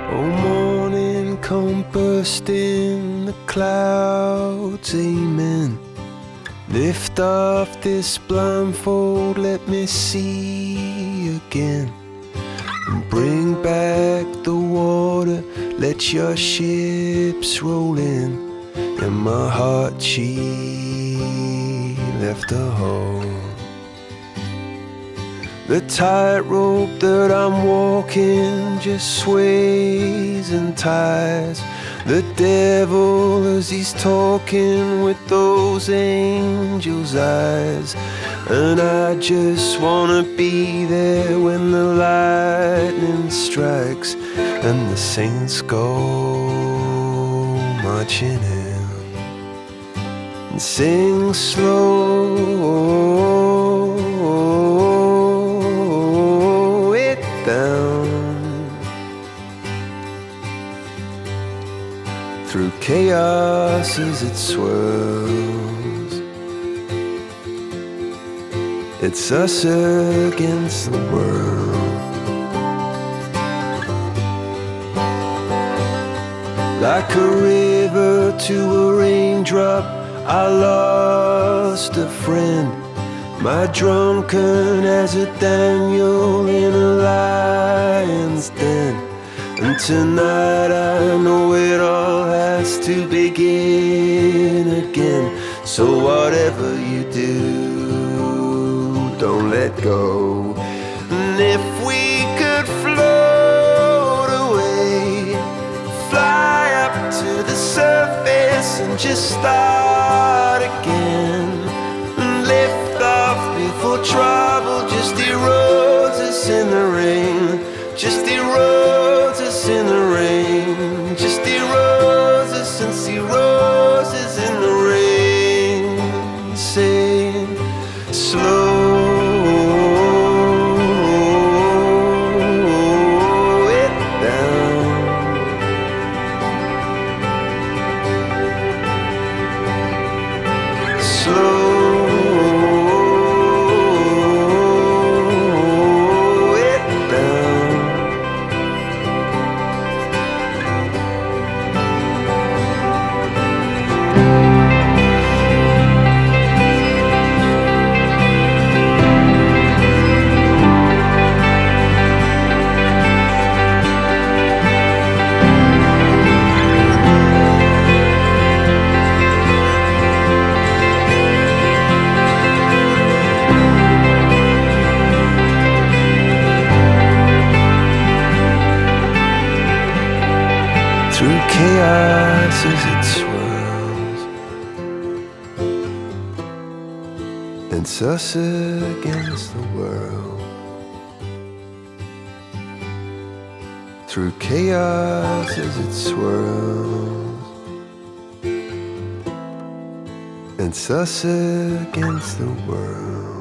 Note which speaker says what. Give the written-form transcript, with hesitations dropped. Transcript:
Speaker 1: Oh, morning come bursting, the clouds, amen. Lift off this blindfold, let me see again. And bring back the water, let your ships roll in. And my heart, she left her home. The tightrope that I'm walking just sways and ties. The devil as he's talking with those angels' eyes. And I just wanna be there when the lightning strikes and the saints go marching in. And sing slow it down through chaos as it swirls. It's us against the world. Like a river to a raindrop, I lost a friend. My drunken as a Daniel in a lion's den. And tonight I know it all has to begin again. So whatever you do, don't let go. And if we could float away, fly up to the surface and just start again. And lift off before trouble just erodes us in the rain. Just erodes us in the rain. Just erodes us and see roses in the rain. Saying slow it down. Slow through chaos as it swirls. It's us against the world. Through chaos as it swirls. It's us against the world.